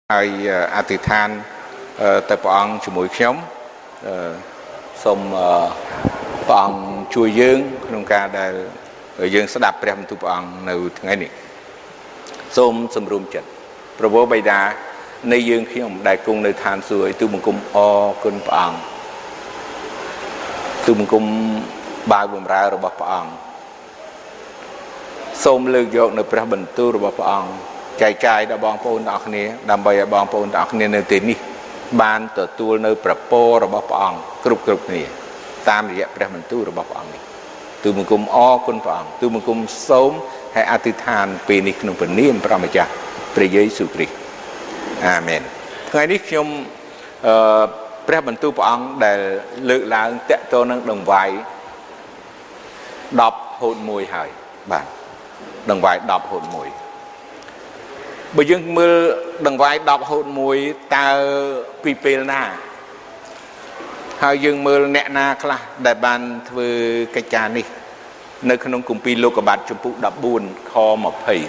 ហើយអធិដ្ឋានទៅព្រះអង្គជាមួយខ្ញុំសូមព្រះអង្គជួយយើងក្នុងការដែលយើងស្ដាប់ព្រះបន្ទូលព្រះអង្គនៅថ្ងៃនេះសូមសម្រុំចិត្តព្រះវរបិតានៃយើងខ្ញុំដែលគង់នៅឋានសួគ៌ទូបង្គំអរគុណព្រះអង្គទូបង្គំបាវបម្រើរបស់ព្រះអង្គសូមលើកយកនៅព្រះបន្ទូលរបស់ព្រះអង្គចែកចាយដល់បងប្អូនទាំងអស់គ្នាដើម្បីឲ្យបងប្អូនទាំងអស់គ្នានៅទីនេះបានទទួលនៅព្រះពររបស់ព្រះអង្គគ្រប់គ្នាតាមរយៈព្រះបន្ទូលរបស់ព្រះអង្គនេះទូបង្គំអរគុណព្រះអង្គទូបង្គំសូមឲ្យអធិដ្ឋានពេលនេះក្នុងព្រះនាមព្រះម្ចាស់ព្រះយេស៊ូវគ្រីស្ទអាមែនថ្ងៃនេះខ្ញុំព្រះបន្ទូលព្រះអង្គដែលលើកឡើងតកតនឹងដង្វាយ10ហូត1ហើយបាទដង្វាយ10ហូត1បើយើងមើលដង្វាយ10ហូត1តើពីពេលណាហើយយើងមើលអ្នកណាខ្លះដែលបានធ្វើកិច្ចការនេះនៅក្នុងគម្ពីរលោកុបាទជំពូក14ខ20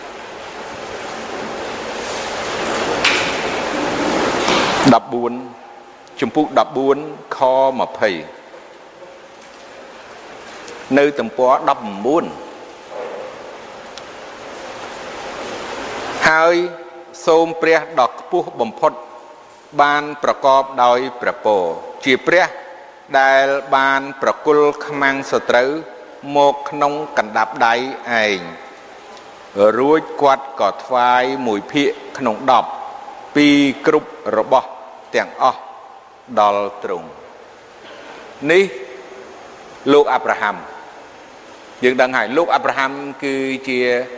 ជំពូក14ខ20នៅទំព័រ19ហើយសូមព្រះដ៏ខ្ពស់បំផុតបានប្រកបដោយព្រះពរជាព្រះដែលបានប្រគល់ខ្មាំងសត្រូវមកក្នុងកណ្ដាប់ដៃឯងរួចគាត់ក៏ថ្វាយ1ភាគក្នុង10ពីគ្រប់របស់ទាំងអស់ដល់ទ្រង់នេះលោកអាប់រ៉ាហាំយើងដឹងហើយលោកអាប់រ៉ាហាំគឺជា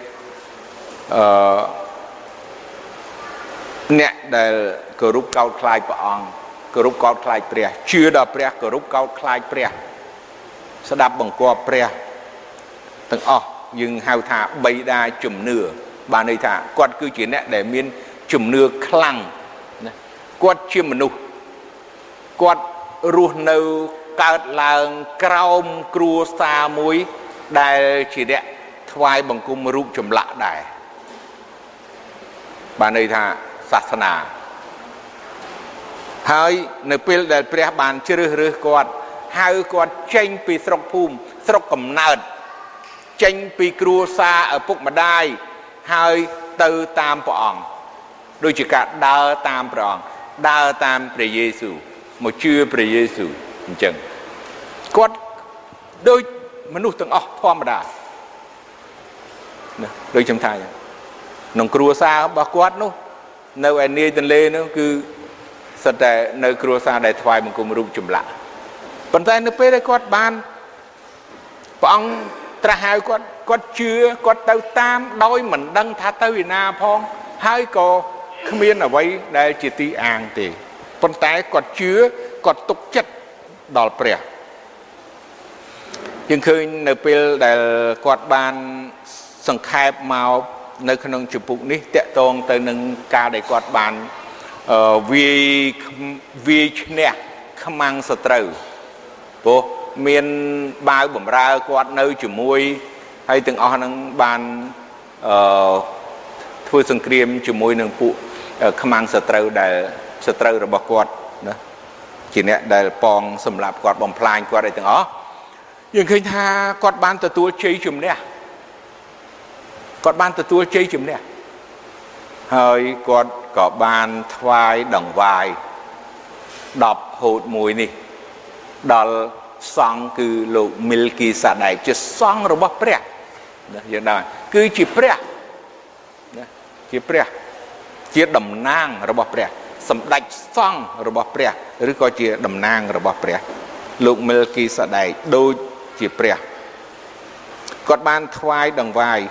អ្នកដែលគោរពកោតខ្លាចព្រះអង្គគោរពកោតខ្លាចព្រះជឿដល់ព្រះគោរពកោតខ្លាចព្រះស្ដាប់បង្គាប់ព្រះទាំងអស់យើងហៅថាបិតាជំនឿបានន័យថាគាត់គឺជាអ្នកដែលមានជំនឿខ្លាំងណាគាត់ជាមនុស្សគាត់រស់នៅកើតឡើងក្រោមគ្រួសារមួយដែលជាអ្នកថ្វាយបង្គំរូបចម្លាក់ដែរបានន័យថាសាសនាហើយនៅពេលដែលព្រះបានជ្រើសរើសគាត់ហៅគាត់ចេញពីស្រុកភូមិស្រុកកំណើតចេញពីគ្រួសារឪពុកម្ដាយហើយទៅតាមព្រះអង្គដូចជាការដើរតាមព្រះអង្គដើរតាមព្រះយេស៊ូវមកជឿព្រះយេស៊ូវអញ្ចឹងគាត់ដូចមនុស្សទាំងអស់ធម្មតាណាដូចខ្ញុំថាក្នុងគ្រួសាររបស់គាត់នោះនៅឯនាយទន្លេនោះគឺសិតតែនៅគ្រួសារដែលថ្វាយបង្គំរូបចម្លាក់ប៉ុន្តែនៅពេលដែលគាត់បានព្រះអង្គត្រាស់ហៅគាត់ជឿគាត់ទៅតាមដោយមិនដឹងថាទៅឯណាផងហើយក៏គ្មានអ្វីដែលជាទីអាងទេប៉ុន្តែគាត់ជឿគាត់ទុកចិត្តដល់ព្រះយើងឃើញនៅពេលដែលគាត់បានសង្ខេបមកនៅក្នុងជំពូកនេះតកតងទៅនឹងការដែលគាត់បានវាយឈ្នះខ្មាំងសត្រូវព្រោះមានបាវបម្រើគាត់នៅជាមួយហើយទាំងអស់ហ្នឹងបានធ្វើសង្គ្រាមជាមួយនឹងពួកខ្មាំងសត្រូវដែលសត្រូវរបស់គាត់ណាជាអ្នកដែលប៉ងសម្លាប់គាត់បំផ្លាញគាត់អីទាំងអស់យើងឃើញថាគាត់បានទទួលជ័យជំនះគាត់បានទទួលជ័យជំនះហើយគាត់ក៏បានថ្វាយដង្វាយ10ហូត1នេះដល់សង្ឃគឺលោកមីលគីសាដែកជាសង្ឃរបស់ព្រះណាយើងដឹងគឺជាព្រះណាជាព្រះជាតំណាងរបស់ព្រះសម្ដេចសង្ឃរបស់ព្រះឬក៏ជាតំណាងរបស់ព្រះលោកមីលគីសាដែកដូចជាព្រះគាត់បានថ្វាយដង្វាយ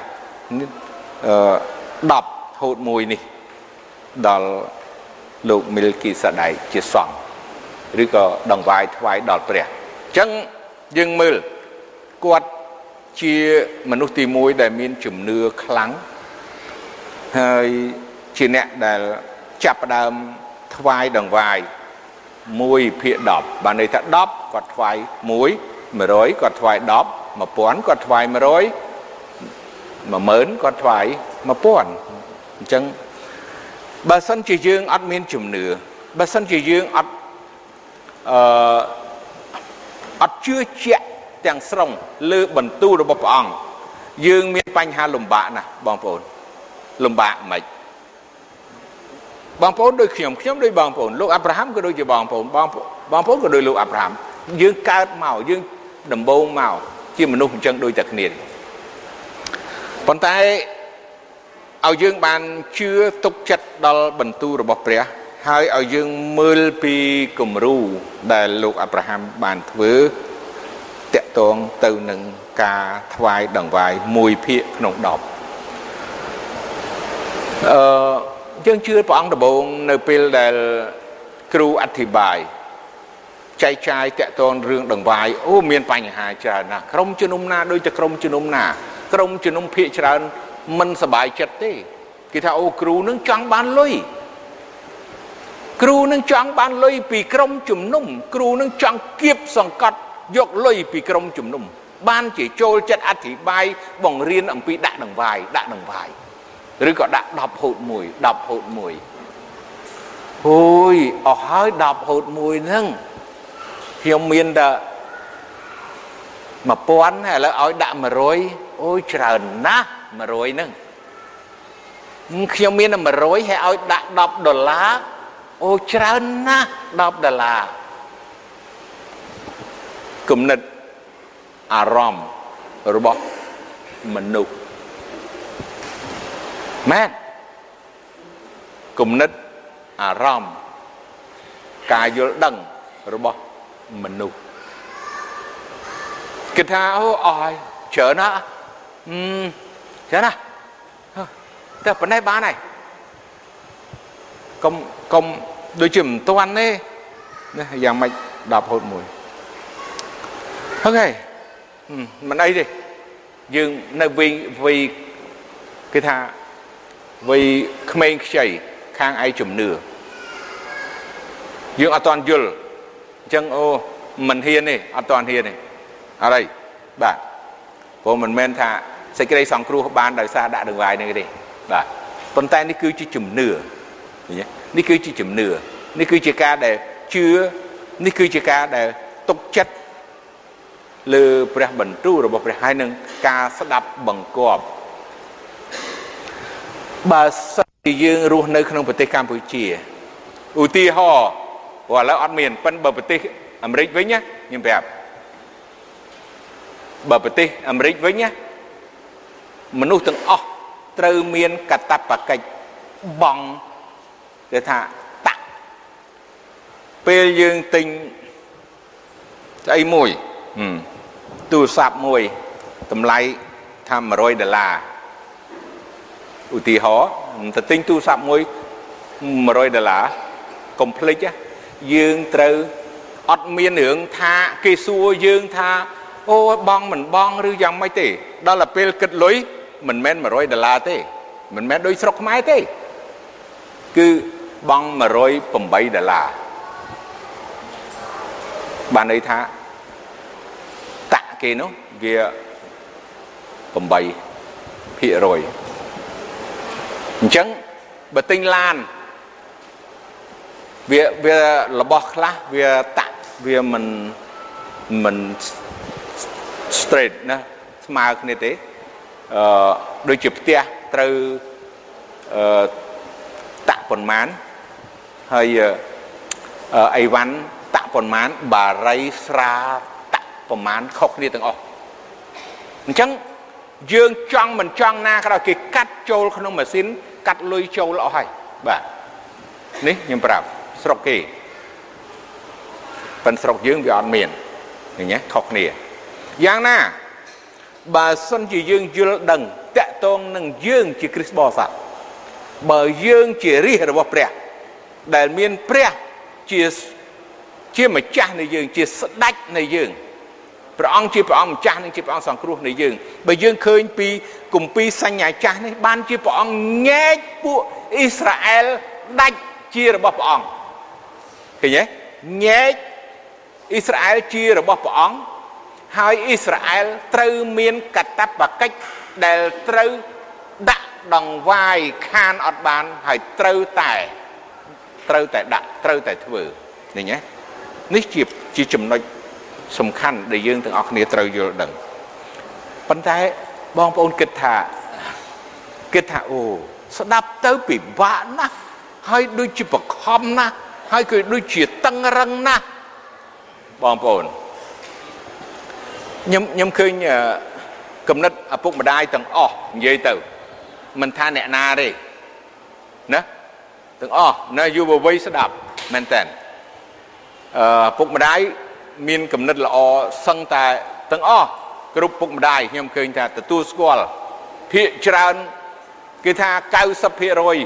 10ហូត1នេះដល់លោកមីលគីសាដែកជាសង្ឃឬក៏ដង្វាយថ្វាយដល់ព្រះអញ្ចឹងយើងមើលគាត់ជាមនុស្សទី1ដែលមានជំនឿខ្លាំងហើយជាអ្នកដែលចាប់ផ្ដើមថ្វាយដង្វាយ1ភាគ10បានន័យថា10គាត់ថ្វាយ1 100គាត់ថ្វាយ10 1000គាត់ថ្វាយ100 10000គាត់ថ្វាយ1000អញ្ចឹងបើសិនជាយើងអត់មានជំនឿបើសិនជាយើងអត់ជឿជាក់ទាំងស្រុងលើបន្ទូលរបស់ព្រះអង្គយើងមានបញ្ហាលំបាកណាស់បងប្អូនលំបាកមិនបងប្អូនដូចខ្ញុំដូចបងប្អូនលោកអាប់រ៉ាហាំក៏ដូចជាបងប្អូនក៏ដូចលោកអាប់រ៉ាហាំយើងកើតមកយើងដំបូងមកជាមនុស្សអញ្ចឹងដូចតែគ្នាប៉ុន្តែឲ្យយើងបានជឿទុកចិត្តដល់បន្ទូលរបស់ព្រះហើយឲ្យយើងមើលពីគំរូដែលលោកអាប់រ៉ាហាំបានធ្វើតាក់ទងទៅនឹងការថ្វាយដង្វាយ1ភាគក្នុង10យើងជឿព្រះអង្គដំបូងនៅពេលដែលគ្រូអធិប្បាយចែកចាយតាក់ទងរឿងដង្វាយអូមានបញ្ហាច្រើនណាស់ក្រុមជំនុំណាដូចតែក្រុមជំនុំណាក្រុមជំនុំភាគច្រើនមិនសប្បាយចិត្តទេគេថាអូគ្រូនឹងចង់បានលុយគ្រូនឹងចង់បានលុយពីក្រុមជំនុំគ្រូនឹងចង់គៀបសង្កត់យកលុយពីក្រុមជំនុំបានជាចូលចិត្តអធិប្បាយបង្រៀនអំពីដាក់ដង្វាយឬក៏ដាក់10ហូត1អូយអស់ហើយ10ហូត1ហ្នឹងខ្ញុំមានតែ1000ហើយឥឡូវឲ្យដាក់100អូយច្រើនណាស់100ហ្នឹងខ្ញុំមានតែ100ហើយឲ្យដាក់$10អូច្រើនណាស់$10គំនិតអារម្មណ៍របស់មនុស្សមែនគំនិតអារម្មណ៍ការយល់ដឹងរបស់មនុស្សគេថាអូអស់ហើយច្រើនណាស់តែប៉ុណ្ណេះបានហើយកុំដូចជាមិនទាន់ទេណាយ៉ាងម៉េច10ហូត1អូខេមិនអីទេយើងនៅវីគេថាវីក្មេងខ្ចីខាងឯជំនឿយើងអត់ទាន់យល់អញ្ចឹងអូមិនហ៊ានទេអត់ទាន់ហ៊ានទេអត់អីបាទព្រោះមិនមែនថាសេចក្តីសង្គ្រោះបានដោយសារដាក់ដង្វាយនេះទេបាទប៉ុន្តែនេះគឺជាជំនឿនេះគឺជាជំនឿនេះគឺជាការដែលជឿនេះគឺជាការដែលទុកចិត្តលើព្រះបន្ទូលរបស់ព្រះហើយនឹងការស្ដាប់បង្គាប់បើសិនជាយើងរស់នៅក្នុងប្រទេសកម្ពុជាឧទាហរណ៍ព្រោះឥឡូវអត់មានប៉ុន្តែបើប្រទេសអាមេរិកវិញណាខ្ញុំប្រាប់បើប្រទេសអាមេរិកវិញណាមនុស្សទាំងអស់ត្រូវមានកាតព្វកិច្ចបង់គេថាតាក់ពេលយើងទិញស្អីមួយទូរស័ព្ទមួយតម្លៃថា$100ឧទាហរណ៍ទៅទិញទូរស័ព្ទមួយ$100កុំភ្លេចយើងត្រូវអត់មានរឿងថាគេសួរយើងថាអូបងមិនបងឬយ៉ាងម៉េចទេដល់តែពេលគិតលុយមិនមែន$100ទេមិនមែនដូចស្រុកខ្មែរទេគឺបង$108បានន័យថាតាក់គេនោះវា8%អញ្ចឹងបើទិញឡានវារបស់ខ្លះវាតាក់វាមិន straight ណាស្មើគ្នាទេដូចជាផ្ទះត្រូវតាក់ប៉ុន្មានហើយអីវ៉ាន់តាក់ប៉ុន្មានបារីស្រាតាក់ប៉ុន្មានខុសគ្នាទាំងអស់អញ្ចឹងយើងចង់មិនចង់ណាក៏ដោយគេកាត់ចូលក្នុងម៉ាស៊ីនកាត់លុយចូលអស់ហើយបាទនេះខ្ញុំប្រាប់ស្រុកគេប៉ុន្តែស្រុកយើងវាអត់មានឃើញទេខុសគ្នាយ៉ាងណាបើសិនជាយើងយល់ដឹងតាក់ទងនឹងយើងជាគ្រីស្ទបរិស័ទបើយើងជារាជរបស់ព្រះដែលមានព្រះជាម្ចាស់នៃយើងជាស្ដេចនៃយើងព្រះអង្គជាព្រះអង្គម្ចាស់និងជាព្រះអង្គសង្គ្រោះនៃយើងបើយើងឃើញពីគម្ពីរសញ្ញាចាស់នេះបានជាព្រះអង្គញែកពួកអ៊ីស្រាអែលដាច់ជារបស់ព្រះអង្គឃើញទេញែកអ៊ីស្រាអែលជារបស់ព្រះអង្គហើយអ៊ីស្រាអែលត្រូវមានកាតព្វកិច្ចដែលត្រូវដាក់ដង្វាយខានអត់បានហើយត្រូវតែដាក់ត្រូវតែធ្វើឃើញទេនេះជាចំណុចសំខាន់ដែលយើងទាំងអស់គ្នាត្រូវយល់ដឹងប៉ុន្តែបងប្អូនគិតថាអូស្ដាប់ទៅពិបាកណាស់ហើយដូចជាបខំណាស់ហើយគឺដូចជាតឹងរឹងណាស់បងប្អូនខ្ញុំឃើញគំនិតឪពុកម្ដាយទាំងអស់និយាយទៅមិនថាអ្នកណាទេណាទាំងអស់ណាយុវវ័យស្ដាប់មែនតើឪពុកម្ដាយមានគំនិតល្អសឹងតែទាំងអស់គ្រប់ពុកម្ដាយខ្ញុំឃើញថាទទួលស្គាល់ភាគច្រើនគឺថា 90%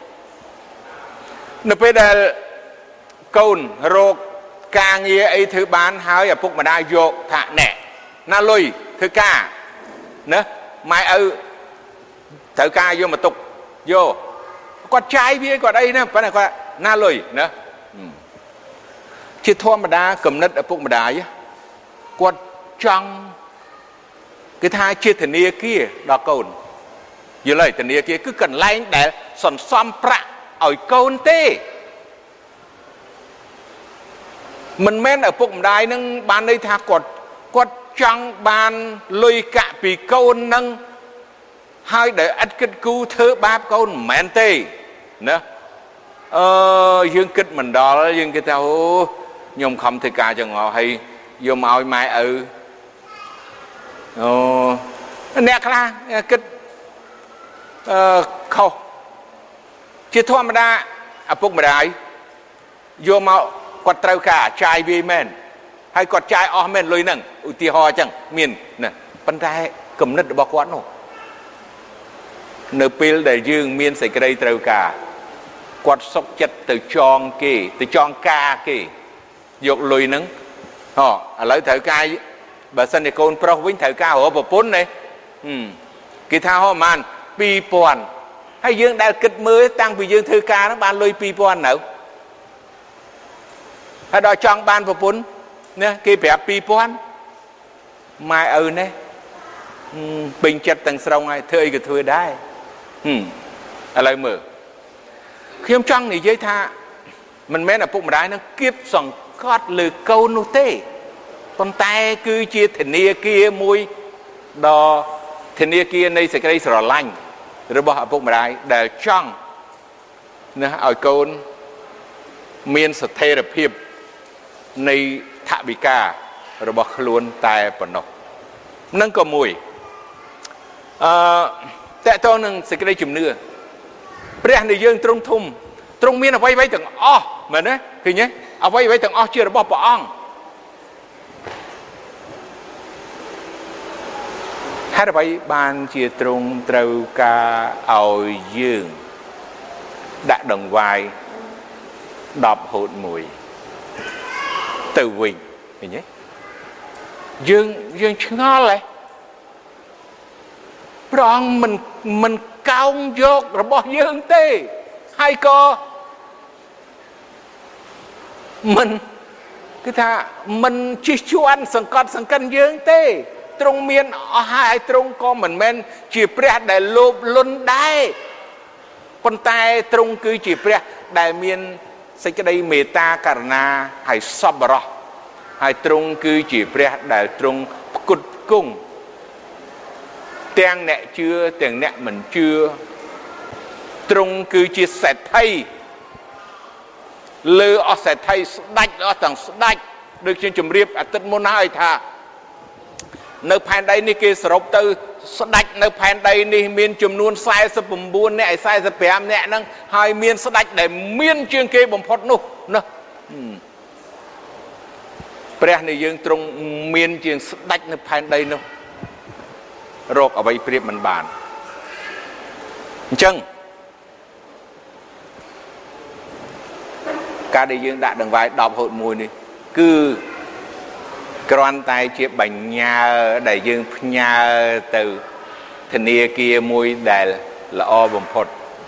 នៅពេលដែលកូនរោគការងារអីធ្វើបានហើយឪពុកម្ដាយយកថាណែណាលុយធ្វើការណាម៉ែឪត្រូវការយកមកទុកយកគាត់ចាយវាគាត់អីណាប៉ុន្តែគាត់ណាលុយណាជាធម្មតាគំនិតឪពុកម្ដាយគាត់ចង់គឺថាជាធនាគារដល់កូនយល់ហើយធនាគារគឺកន្លែងដែលសន្សំប្រាក់ឲ្យកូនទេមិនមែនឪពុកម្ដាយនឹងបានន័យថាគាត់ចង់បានលុយកាក់ពីកូននឹងហើយដែលឥតគិតគូរធ្វើបាបកូនមិនមែនទេណាយើងគិតមិនដល់យើងគិតថាអូខ្ញុំខំធ្វើការចឹងហើយយកមកឲ្យម៉ែឪអ្នកខ្លះគិតខុសជាធម្មតាឪពុកម្ដាយយកមកគាត់ត្រូវការចាយវាមែនហើយគាត់ចាយអស់មែនលុយហ្នឹងឧទាហរណ៍អញ្ចឹងមានណាប៉ុន្តែគំនិតរបស់គាត់នោះនៅពេលដែលយើងមានសេចក្តីត្រូវការគាត់សុខចិត្តទៅចងគេទៅចងការគេយកលុយហ្នឹងឥឡូវត្រូវការបើសិនជាកូនប្រុសវិញត្រូវការរកប្រពន្ធណាគេថាហ៎ប្រហែល 2000 ហើយយើងដែលគិតមើលតាំងពីយើងធ្វើការហ្នឹងបានលុយ 2000 នៅហើយដល់ចង់បានប្រពន្ធណាគេប្រាប់ 2000 ម៉ែឪនេះពេញចិត្តទាំងស្រុងហើយធ្វើអីក៏ធ្វើដែរឥឡូវមើលខ្ញុំចង់និយាយថាមិនមែនឪពុកម្ដាយនឹងគៀបសង្កត់លើកូននោះទេប៉ុន្តែគឺជាធនាគារមួយដ៏ធនាគារនៃសេចក្តីស្រឡាញ់របស់ឪពុកម្ដាយដែលចង់ណាឲ្យកូនមានស្ថិរភាពនៃថវិការបស់ខ្លួនតែប៉ុណ្ណោះនឹងក៏មួយតើតើនឹងសេចក្តីជំនឿព្រះនៃយើងទ្រង់ធំទ្រង់មានអ្វីៗទាំងអស់មែនទេឃើញទេអ្វីៗទាំងអស់ជារបស់ព្រះអង្គហេតុអ្វីបានជាទ្រង់ត្រូវការឲ្យយើងដាក់ដង្វាយ10ហូត1ទៅវិញឃើញទេយើងឆ្ងល់ហ៎ព្រះអង្គមិនកោងយករបស់យើងទេហើយក៏មិនគឺថាមិនជិះជាន់សង្កត់សង្កិនយើងទេទ្រង់មានអស់ហើយទ្រង់ក៏មិនមែនជាព្រះដែលលោភលន់ដែរប៉ុន្តែទ្រង់គឺជាព្រះដែលមានសេចក្តីមេត្តាករុណាហើយសប្បុរសហើយទ្រង់គឺជាព្រះដែលទ្រង់ផ្គត់ផ្គង់ទាំងអ្នកជឿទាំងអ្នកមិនជឿទ្រង់គឺជាសេដ្ឋីលើអស់សេដ្ឋីស្ដេចអស់ទាំងស្ដេចដូចជាជំរាបអាទិត្យមុនហើយថានៅផែនដីនេះគេសរុបទៅស្ដេចនៅផែនដីនេះមានចំនួន49នាក់ហើយ45នាក់ហ្នឹងហើយមានស្ដេចដែលមានជាងគេបំផុតនោះណាព្រះនៃយើងទ្រង់មានជាងស្ដេចនៅផែនដីនោះរកអ្វីប្រៀបមិនបានអញ្ចឹងការដែលយើងដាក់ដង្វាយ10ហូត1នេះគឺគ្រាន់តែជាបញ្ញើដែលយើងផ្ញើទៅធនាគារមួយដែលល្អបំផុត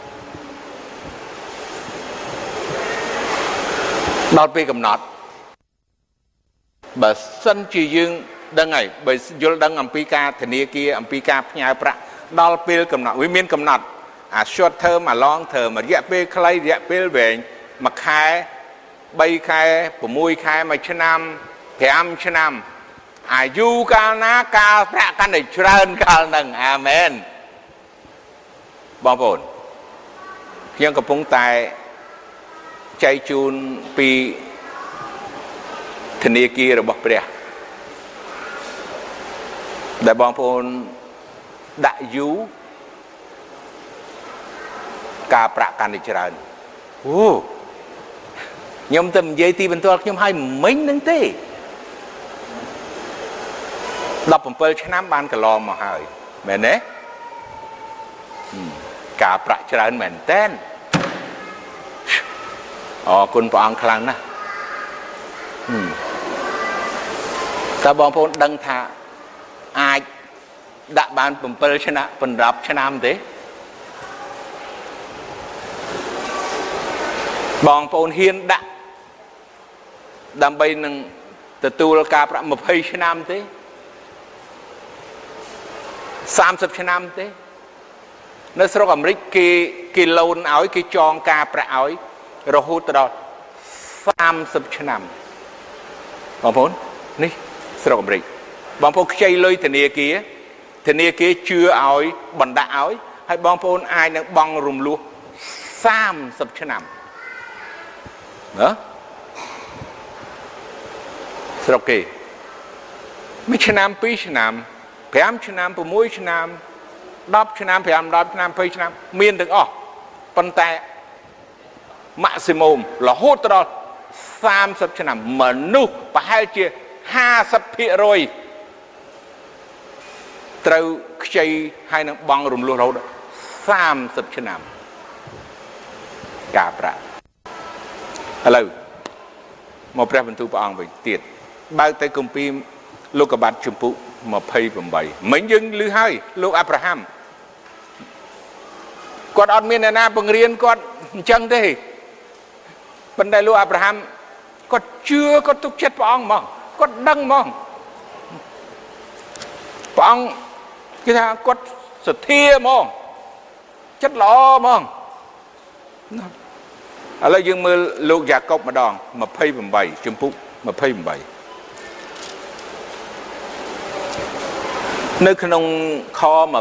ដល់ពេលកំណត់បើសិនជាយើងដឹងហើយបើយល់ដឹងអំពីការធនាគារអំពីការផ្ញើប្រាក់ដល់ពេលកំណត់វាមានកំណត់ short term អា long term រយៈពេលខ្លីរយៈពេលវែងមួយខែ3ខែ6ខែ1ឆ្នាំ5ឆ្នាំអាយុកាលណាកាលប្រាក់កាន់តែច្រើនកាលហ្នឹងអាមែនបងប្អូនខ្ញុំកំពុងតែចែកជូនពីធនាគាររបស់ព្រះដែលបងប្អូនដាក់យូរការប្រាក់កាន់តែច្រើនអូខ្ញុំទៅនិយាយទីបន្ទាល់ខ្ញុំឲ្យមិញហ្នឹងទេ17ឆ្នាំបានកន្លងមកហើយមែនទេការប្រាក់ច្រើនមែនតើអរគុណព្រះអង្គខ្លាំងណាស់តើបងប្អូនដឹងថាអាចដាក់បាន7ឆ្នាំ15ឆ្នាំទេបងប្អូនហ៊ានដាក់ដើម្បីនឹងទទួលការប្រាក់20ឆ្នាំទេ30ឆ្នាំទេនៅស្រុកអាមេរិកគេឡូនឲ្យគេចងការប្រាក់ឲ្យរហូតដល់30ឆ្នាំបងប្អូននេះស្រុកអាមេរិកបងប្អូនខ្ចីលុយធនាគារជឿឲ្យបណ្ដាក់ឲ្យហើយបងប្អូនអាចនឹងបង់រំលោះ30ឆ្នាំណាស្រុកគេ1ឆ្នាំ2ឆ្នាំ5ឆ្នាំ6ឆ្នាំ10ឆ្នាំ5 10ឆ្នាំ20ឆ្នាំមានទាំងអស់ប៉ុន្តែ maximum រហូតដល់30ឆ្នាំមនុស្សប្រហែលជា 50% ត្រូវខ្ចីហើយនឹងបង់រំលោះរហូត30ឆ្នាំការប្រាក់ឥឡូវមកព្រះបន្ទូលព្រះអង្គវិញទៀតបើកទៅគម្ពីរលោកុបាទជំពូក28មិញយើងឮហើយលោកអាប់រ៉ាហាំគាត់អត់មានអ្នកណាបង្រៀនគាត់អញ្ចឹងទេប៉ុន្តែលោកអាប់រ៉ាហាំគាត់ជឿគាត់ទុកចិត្តព្រះអង្គហ្មងគាត់ដឹងហ្មងព្រះអង្គគេថាគាត់សទ្ធាហ្មងចិត្តល្អហ្មងឥឡូវយើងមើលលោកយ៉ាកុបម្ដង28ជំពូក28នៅក្នុងខ22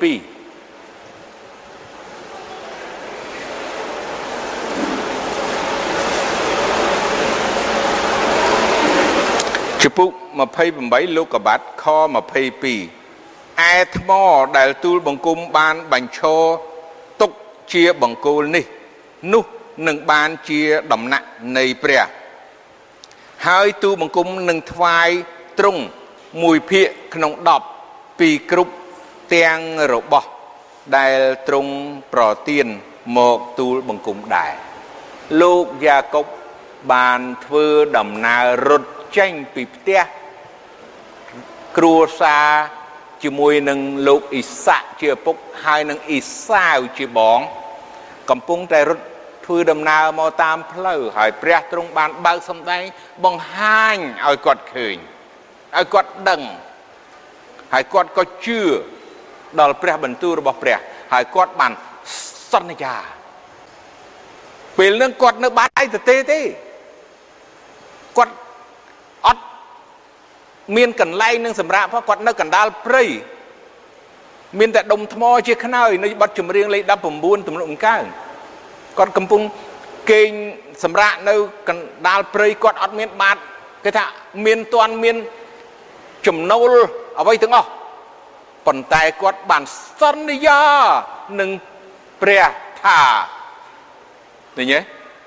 ជំពូក28លោកុបាទខ22ឯថ្មដែលទូលបង្គំបានបញ្ឈរទុកជាបង្គោលនេះនោះនឹងបានជាដំណាក់នៃព្រះហើយទូលបង្គំនឹងថ្វាយទ្រង់1ភាគក្នុង10ពីគ្រប់ទាំងរបស់ដែលទ្រង់ប្រទានមកទូលបង្គំដែរលោកយ៉ាកុបបានធ្វើដំណើររត់ចេញពីផ្ទះគ្រួសារជាមួយនឹងលោកអ៊ីសាក់ជាឪពុកហើយនឹងអ៊ីសាវជាបងកំពុងតែរត់ធ្វើដំណើរមកតាមផ្លូវហើយព្រះទ្រង់បានបើកសម្ដែងបង្ហាញឲ្យគាត់ឃើញឲ្យគាត់ដឹងហើយគាត់ក៏ជឿដល់ព្រះបន្ទូលរបស់ព្រះហើយគាត់បានសន្យាពេលនឹងគាត់នៅបាត់ឯទៅទេគាត់អត់មានកន្លែងនឹងសម្រាប់គាត់នៅកណ្ដាលព្រៃមានតែដុំថ្មជាខ្នើយនៅបទចម្រៀងលេខ19ទំនុកអង្កើងគាត់កំពុងគេងសម្រាប់នៅកណ្ដាលព្រៃគាត់អត់មានបាតគេថាមានតាន់មានចំណូលអ្វីទាំងអស់ប៉ុន្តែគាត់បានសន្យានឹងព្រះថាឃើញទេ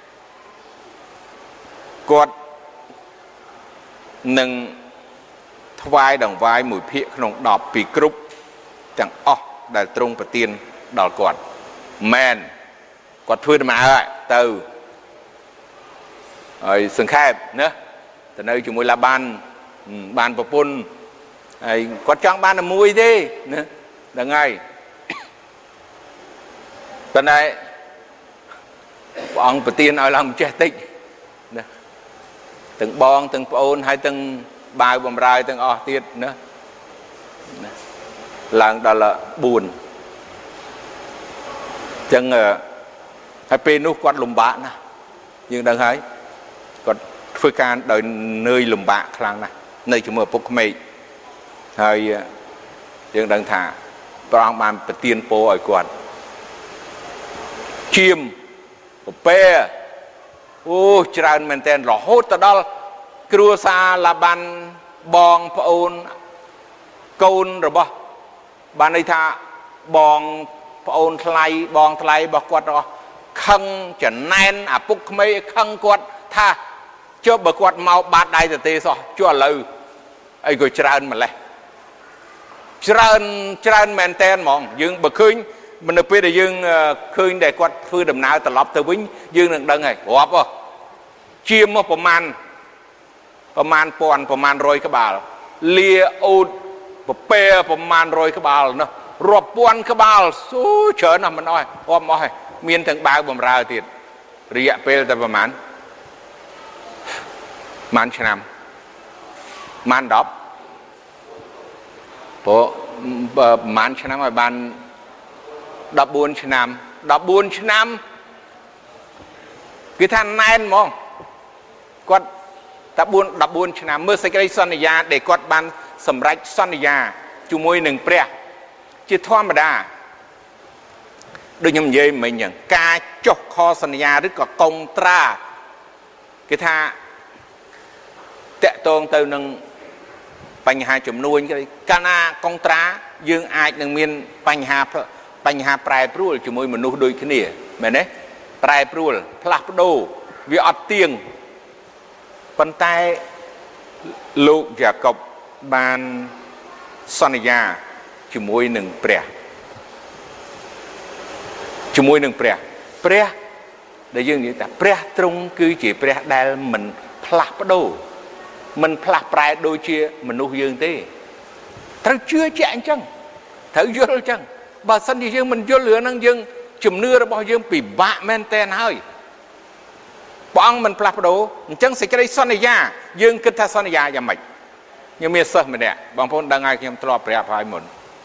គាត់នឹងថ្វាយដង្វាយ1ភាគក្នុង10ពីគ្រប់ទាំងអស់ដែលទ្រង់ប្រទានដល់គាត់មែនគាត់ធ្វើដំណើរទៅហើយសង្ខេបណាទៅនៅជាមួយឡាបានប្រពន្ធហើយគាត់ចង់បានតែមួយទេណាហ្នឹងហើយប៉ុន្តែព្រះអង្គប្រទានឲ្យឡើងម្ចេះតិចណាទាំងបងទាំងប្អូនហើយទាំងបាវបំរើទាំងអស់ទៀតណាឡើងដល់4 chẳng hay bên nút quạt lùm bạ nè nhưng đang thấy còn phơi can đời nơi lùm bạ khang này nơi chúng mở bốc mây hay nhưng đang thả bằng bàn tiền po ở quạt chim pe ô tràn men tên lọ hốt ta đó cua sa là bàn bong phun côn rồi bò bàn này thà bong phun thay bọc quạt rồi khăng chẩn nén à bục mây khăng quạt tha cho bờ quạt màu bát đai từ tê so cho lư ai gọi tràn mà lại tràn men tên mong dương bờ khơi mình được biết là dương khơi để quạt phơi đầm nào từ lọp từ vĩnh dương đừng đừng này góp à chim màประมาณ100 ក្បាល lia út pe ประมาณ100 ក្បាល nó រាប់ពាន់ក្បាលស៊ូច្រើនណាស់មិនអស់អមអស់ហើយមានទាំងបាវបំរើទៀតរយៈពេលតែប្រហែលឆ្នាំប្រហែល10ព្រោះប្រហែលឆ្នាំឲ្យបាន14 ឆ្នាំគឺថាណែនហ្មងគាត់តែ14 ឆ្នាំមើលសេចក្តីសន្យាដែលគាត់បានសម្រេចសន្យាជាមួយនឹងព្រះជាធម្មតាដូចខ្ញុំនិយាយមិញអញ្ចឹងការចុះខសន្យាឬក៏កុងត្រាគេថាតកតងទៅនឹងបញ្ហាចំនួនគេកាលណាកុងត្រាយើងអាចនឹងមានបញ្ហាប្រែប្រួលជាមួយមនុស្សដូចគ្នាមែនទេប្រែប្រួលផ្លាស់ប្ដូរវាអត់ទៀងប៉ុន្តែលោកយ៉ាកុបបានសន្យាជាមួយនឹងព្រះដែលយើងនិយាយថាព្រះទ្រង់គឺជាព្រះដែលមិនផ្លាស់ប្ដូរមិនផ្លាស់ប្រែដូចជាមនុស្សយើងទេត្រូវជឿជាក់អញ្ចឹងត្រូវយល់អញ្ចឹងបើសិនជាយើងមិនយល់រឿងហ្នឹងយើងជំនឿរបស់យើងពិបាកមែនតើហើយព្រះអង្គមិនផ្លាស់ប្ដូរអញ្ចឹងសេចក្តីសន្យាយើងគិតថាសន្យាយ៉ាងម៉េចខ្ញុំមានសិស្សម្នាក់បងប្អូនដឹងហើយខ្ញុំធ្លាប់ប្រាប់ហើយមុន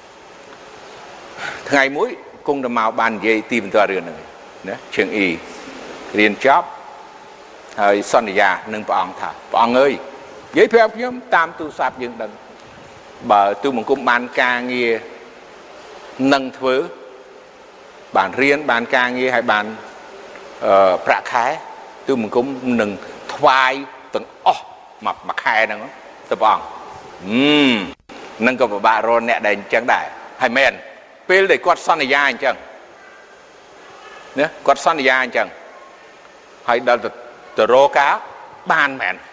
ថ្ងៃមួយគង់ទៅមកបាននិយាយទីបន្ទាល់រឿងហ្នឹងណាជើងអ៊ីរៀនចប់ហើយសន្យានឹងព្រះអង្គថាព្រះអង្គអើយនិយាយប្រាប់ខ្ញុំតាមទូរស័ព្ទយើងដឹងបើទូបង្គំបានការងារនឹងធ្វើបានរៀនបានការងារហើយបានប្រាក់ខែទូបង្គំនឹងថ្វាយទាំងអស់មួយខែហ្នឹងទៅព្រះអង្គនឹងក៏ពិបាករកអ្នកដែលអញ្ចឹងដែរហើយមែនពេលដែលគាត់សន្យាអញ្ចឹងណាគាត់សន្យាអញ្ចឹងហើយដល់ទៅរកការបានមែន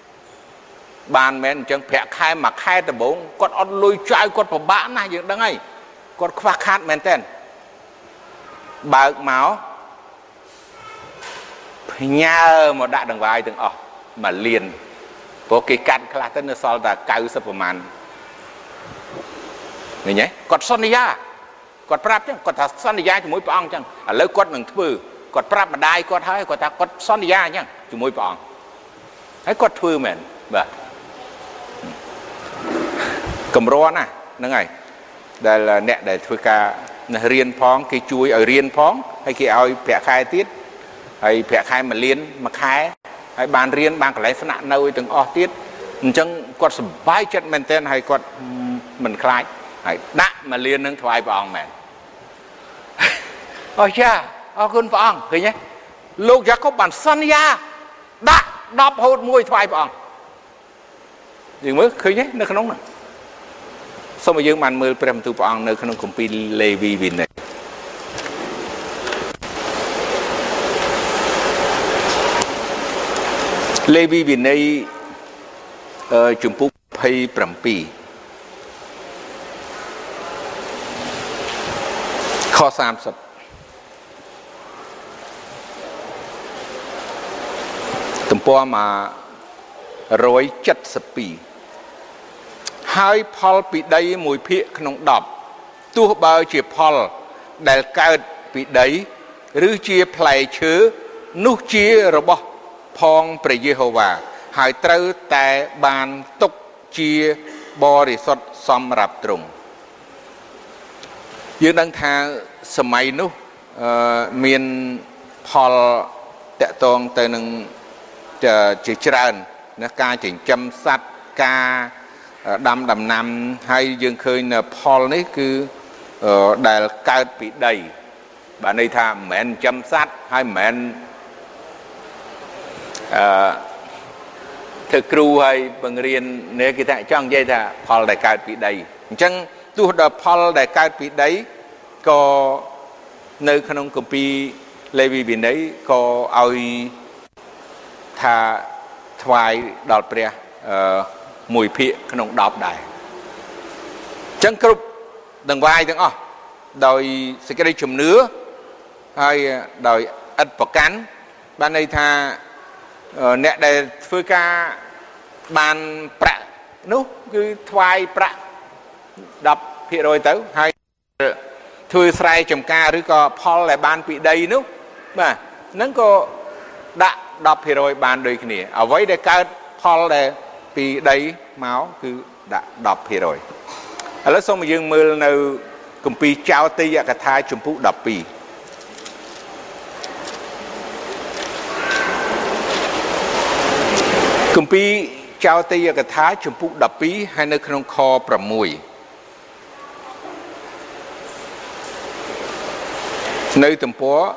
អញ្ចឹងប្រាក់ខែមួយខែដំបូងគាត់អត់លុយចាយគាត់ពិបាកណាស់យើងដឹងហើយគាត់ខ្វះខាតមែនតើបើកមកផ្ញើមកដាក់ដង្វាយទាំងអស់មួយលានព្រោះគេកាត់ខ្លះទៅនៅសល់តែ90ប្រមាណឃើញទេគាត់សន្យាគាត់ប្រាប់ចឹងគាត់ថាសន្យាជាមួយព្រះអង្គចឹងឥឡូវគាត់នឹងធ្វើគាត់ប្រាប់ម្ដាយគាត់ហើយគាត់ថាគាត់សន្យាចឹងជាមួយព្រះអង្គហើយគាត់ធ្វើមែនបាទកម្រណាហ្នឹងហើយដែលអ្នកដែលធ្វើការរៀនផងគេជួយឲ្យរៀនផងហើយគេឲ្យប្រាក់ខែទៀតហើយប្រាក់ខែ1លានមួយខែហើយបានរៀនបានកន្លែងស្នាក់នៅទាំងអស់ទៀតអញ្ចឹងគាត់សប្បាយចិត្តមែនទែនហើយគាត់មិនខ្លាចហើយដាក់1លាននឹងថ្វាយព្រះអង្គមែនអរចាអរគុណព្រះអង្គឃើញទេលោកយ៉ាកុបបានសន្យាដាក់10ហូត1ថ្វាយព្រះអង្គយើងមើលឃើញទេនៅក្នុងនោះសូមឲ្យយើងបានមើលព្រះបន្ទូលព្រះអង្គនៅក្នុងគម្ពីរលេវីវិន័យលេវីវិន័យជំពូក27ខ30ទំព័រ172ហើយផលពីដី1ភាគក្នុង10ទោះបើជាផលដែលកើតពីដីឬជាផ្លែឈើនោះជារបស់ផងព្រះយេហូវ៉ាហើយត្រូវតែបានទុកជាបរិសុទ្ធសម្រាប់ទ្រង់យើងដឹងថាសម័យនោះមានផលតកតងទៅនឹងជាច្រើនណាការចិញ្ចឹមសត្វការដាំដំណាំហើយយើងឃើញផលនេះគឺដែលកើតពីដីបាទន័យថាមិនមែនចិញ្ចឹមសត្វហើយមិនមែនធ្វើគ្រូហើយបង្រៀននេះគេថាចង់និយាយថាផលដែលកើតពីដីអញ្ចឹងទោះដល់ផលដែលកើតពីដីក៏នៅក្នុងគម្ពីរលេវីវិន័យក៏ឲ្យថាថ្វាយដល់ព្រះ1ភាគក្នុង10ដែរអញ្ចឹងគ្រប់ដង្វាយទាំងអស់ដោយសេចក្តីជំនឿហើយដោយឥតប្រកាន់បានន័យថាអ្នកដែលធ្វើការបានប្រាក់នោះគឺថ្វាយប្រាក់ 10% ទៅហើយធ្វើស្រែចម្ការឬក៏ផលដែលបានពីដីនោះបាទហ្នឹងក៏ដាក់ 10% បានដូចគ្នាអ្វីដែលកើតផលដែលពីដីមកគឺដាក់ 10% ឥឡូវសូមយើងមើលនៅគម្ពីរចោទិយកថាជំពូក 12គម្ពីរចោទិយកថាជំពូក 12ហើយនៅក្នុងខ 6នៅទំព័រ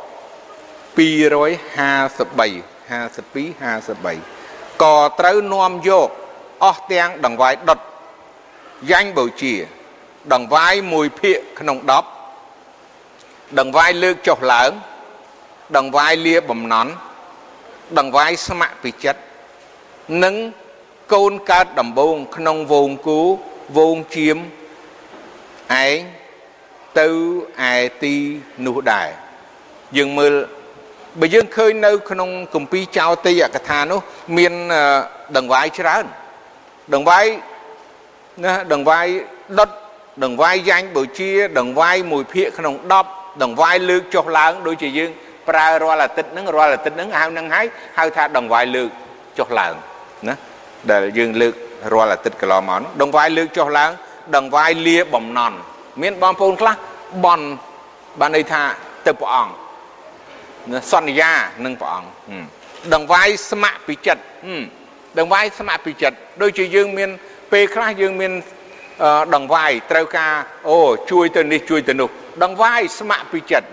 253ក៏ត្រូវនាំយកអស់ទាំងដង្វាយដុតយ៉ាញ់បូជាដង្វាយ1ភាគក្នុង10ដង្វាយលើកចុះឡើងដង្វាយលាបំណន់ដង្វាយស្ម័គ្រពីចិត្តនិងកូនកើតដំបូងក្នុងវងគូវងជៀមឯងទៅឯទីនោះដែរយើងមើលបើយើងឃើញនៅក្នុងគម្ពីរចោទិយកថានោះមានដង្វាយច្រើនដង្វាយណាដង្វាយដុតដង្វាយយ៉ាញ់បូជាដង្វាយ1ភាគក្នុង10ដង្វាយលើកចុះឡើងដូចជាយើងប្រើរាល់អាទិត្យហ្នឹងហៅនឹងហៅថាដង្វាយលើកចុះឡើងណាដែលយើងលើករាល់អាទិត្យកន្លងមកដង្វាយលើកចុះឡើងដង្វាយលាបំណន់មានបងប្អូនខ្លះបន់បានន័យថាទៅព្រះអង្គសន្យានឹងព្រះអង្គដង្វាយស្ម័គ្រពីចិត្តដង្វាយស្ម័គ្រពីចិត្តដូចជាយើងមានពេលខ្លះយើងមានដង្វាយត្រូវការអូជួយទៅនេះជួយទៅនោះដង្វាយស្ម័គ្រពីចិត្ត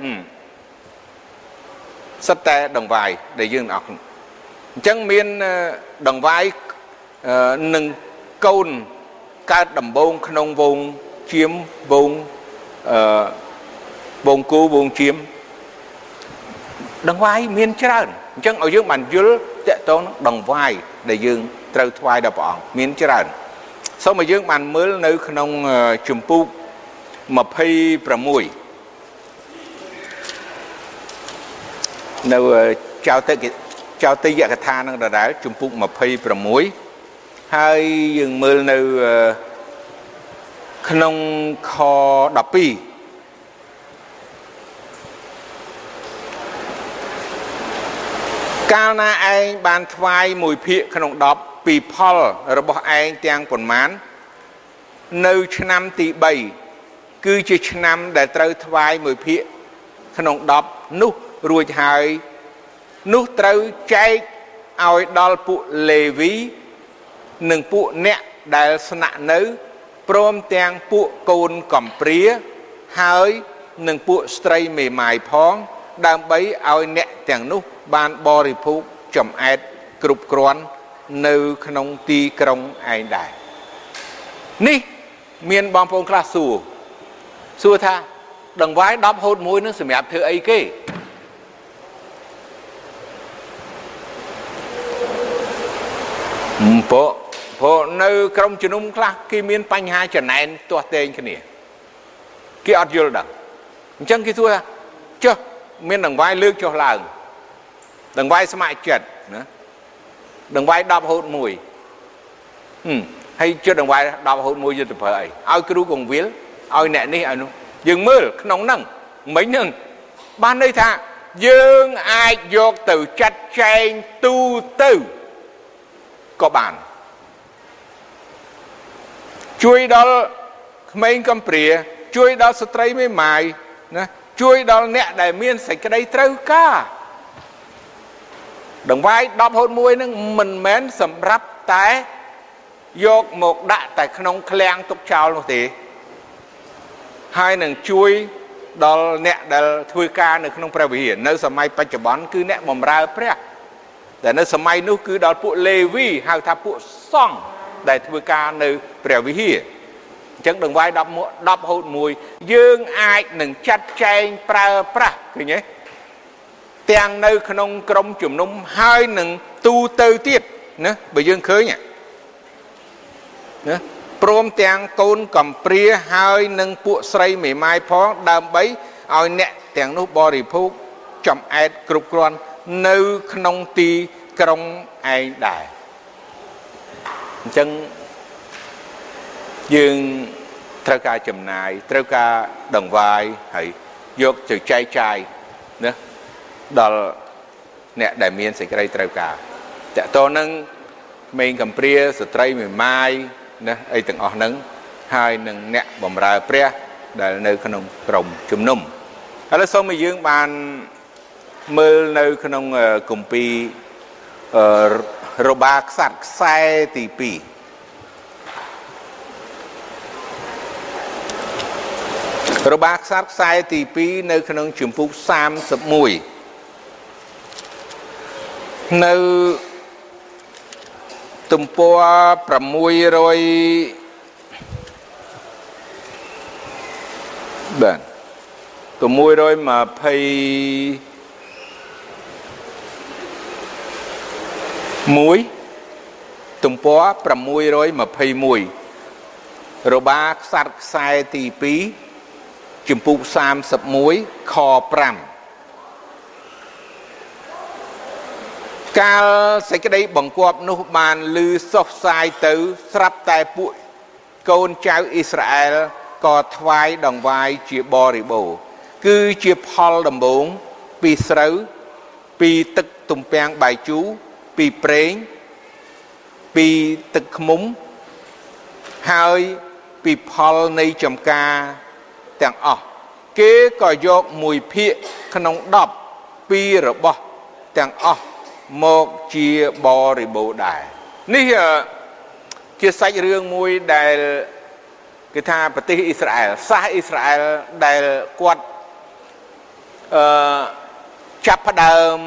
សិតតែដង្វាយដែលយើងអស់អញ្ចឹងមានដង្វាយនឹងកូនកើតដំបូងក្នុងវងជៀមវងគូវងជៀមដង្វាយមានច្រើនអញ្ចឹងឲ្យយើងបានយល់តកតងដង្វាយដែលយើងត្រូវថ្វាយដល់ព្រះអង្គមានច្រើនសូមឲ្យយើងបានមើលនៅក្នុងជំពូក26នៅចោទិយកថានឹងដដែលជំពូក26ហើយយើងមើលនៅក្នុងខ 12កាលណាឯងបានថ្វាយ1ភាគក្នុង10ពីផលរបស់ឯងទាំងប៉ុន្មាននៅឆ្នាំទី3គឺជាឆ្នាំដែលត្រូវថ្វាយ1ភាគក្នុង10នោះរួចហើយនោះត្រូវចែកឲ្យដល់ពួកលេវីនិងពួកអ្នកដែលស្នាក់នៅព្រមទាំងពួកកូនកំព្រាហើយនិងពួកស្ត្រីមេម៉ាយផងដើម្បីឲ្យអ្នកទាំងនោះបានបរិភោគចំអែតគ្រប់គ្រាន់នៅក្នុងទីក្រុងឯងដែរនេះមានបងប្អូនខ្លះសួរថាដង្វាយ10ហូត1នឹងសម្រាប់ធ្វើអីគេព្រោះនៅក្រុមជំនុំខ្លះគេមានបញ្ហាចំណែនទាស់ទែងគ្នាគេអត់យល់ដឹងអញ្ចឹងគេសួរថាចុះមានដង្វាយលើកចុះឡើងដង្វាយស្ម័គ្រចិត្តណាដង្វាយ10ហូត1ហើយជិតដង្វាយ10ហូត1យកទៅប្រើអីឲ្យគ្រូកងវិលឲ្យអ្នកនេះឲ្យនោះយើងមើលក្នុងហ្នឹងមិញហ្នឹងបានន័យថាយើងអាចយកទៅចាត់ចែងទូទៅក៏បានជួយដល់ក្មេងកំព្រាជួយដល់ស្ត្រីមេម៉ាយណាជួយដល់អ្នកដែលមានសេចក្តីត្រូវការដង្វាយ10ហូត1នឹងមិនមែនសម្រាប់តែយកមកដាក់តែក្នុងឃ្លាំងទុកចោលនោះទេហើយនឹងជួយដល់អ្នកដែលធ្វើការនៅក្នុងព្រះវិហារនៅសម័យបច្ចុប្បន្នគឺអ្នកបម្រើព្រះតែនៅសម័យនោះគឺដល់ពួកលេវីហៅថាពួកសង្ឃដែលធ្វើការនៅព្រះវិហារអញ្ចឹងដង្វាយ10ហូត1យើងអាចនឹងចាត់ចែងប្រើប្រាស់ឃើញទេទាំងនៅក្នុងក្រុមជំនុំហើយនឹងទូទៅទៀតណាបើយើងឃើញណាព្រមទាំងកូនកំព្រាហើយនឹងពួកស្រីមេម៉ាយផងដើម្បីឲ្យអ្នកទាំងនោះបរិភោគចំអែតគ្រប់គ្រាន់នៅក្នុងទីក្រុងឯងដែរអញ្ចឹងយើងត្រូវការចំណាយត្រូវការដង្វាយហើយយកទៅចែកចាយណាដល់អ្នកដែលមានសេចក្តីត្រូវការតើតើនឹងមេងកំព្រាស្ត្រីមេម៉ាយណាអីទាំងអស់ហ្នឹងហើយនឹងអ្នកបម្រើព្រះដែលនៅក្នុងក្រុមជំនុំឥឡូវសូមឲ្យយើងបានមើលនៅក្នុងគម្ពីររបាក្សត្រខ្សែទី2របាក្សត្រខ្សែទី2នៅក្នុងជំពូក31នៅទំព័រ600បាទ621ទំព័រ621របាក្សត្រខ្សែទី2ជំពូក31ខ5កាលសេចក្តីបង្គាប់នោះបានឮសុសសាយទៅស្រាប់តែពួកកូនចៅអ៊ីស្រាអែលក៏ថ្វាយដង្វាយជាបរិបូរណ៍គឺជាផលដំបូងពីស្រូវពីទឹកទំពាំងបាយជូរពីប្រេងពីទឹកឃ្មុំហើយពីផលនៃចម្ការទាំងអស់គេក៏យក1ភាគក្នុង10ពីរបស់ទាំងអស់មកជាបរិបូរណ៍ដែរនេះជាសាច់រឿងមួយដែលគេថាប្រទេសអ៊ីស្រាអែលសាសអ៊ីស្រាអែលដែលគាត់ចាប់ផ្ដើម